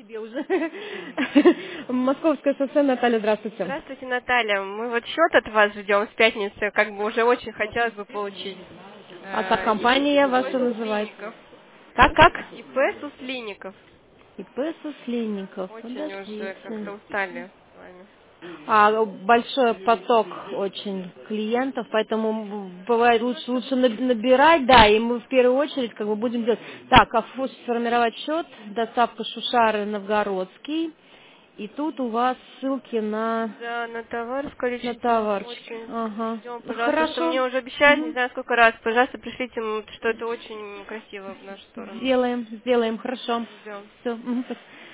тебе уже. Московская ССН, Наталья, здравствуйте. Здравствуйте, Наталья. Мы вот счет от вас ждем с пятницы, как бы уже очень хотелось бы получить. А как компания ваша ИП называется? Суслинников. Как? ИП Суслинников. ИП Суслинников. Очень уже Подождите. как-то устали с вами. Большой поток очень клиентов, поэтому бывает лучше набирать, да, и мы в первую очередь как бы будем делать. Так, сформировать счет, доставка Шушары, Новгородский, и тут у вас ссылки на Да, на товар с количеством товарчики. очень Ага. ждем, Ну, пожалуйста, что хорошо. мне уже обещают, не Мгм. знаю сколько раз, пожалуйста, пришлите, что это очень красиво в нашу сторону. Сделаем, хорошо. Ждем. Все.